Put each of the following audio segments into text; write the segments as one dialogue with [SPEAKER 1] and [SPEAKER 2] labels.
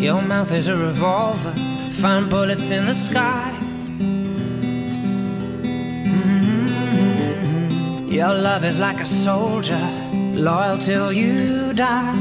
[SPEAKER 1] Your mouth is a revolver, find bullets in the sky. Your love is like a soldier, loyal till you die.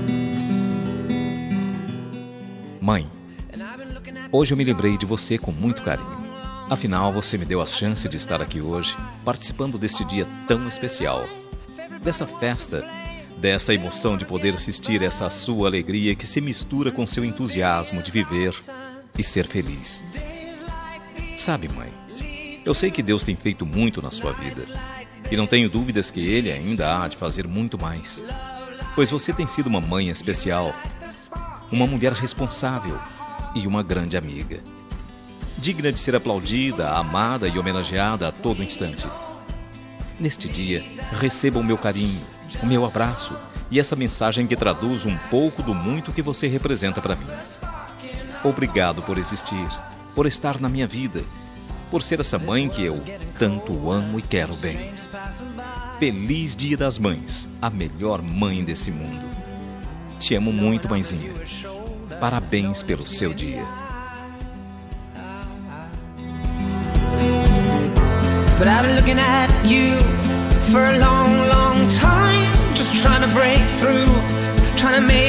[SPEAKER 2] Mãe, hoje eu me lembrei de você com muito carinho. Afinal, você me deu a chance de estar aqui hoje, participando deste dia tão especial. Dessa festa, dessa emoção de poder assistir essa sua alegria que se mistura com seu entusiasmo de viver e ser feliz. Sabe, mãe, eu sei que Deus tem feito muito na sua vida. E não tenho dúvidas que Ele ainda há de fazer muito mais. Pois você tem sido uma mãe especial, uma mulher responsável e uma grande amiga. Digna de ser aplaudida, amada e homenageada a todo instante. Neste dia, receba o meu carinho, o meu abraço e essa mensagem que traduz um pouco do muito que você representa para mim. Obrigado por existir, por estar na minha vida, por ser essa mãe que eu tanto amo e quero bem. Feliz Dia das Mães, a melhor mãe desse mundo. Te amo muito, mãezinha. Parabéns pelo seu dia.
[SPEAKER 1] But I've been looking at you for a long, long time, just trying to break through, trying to make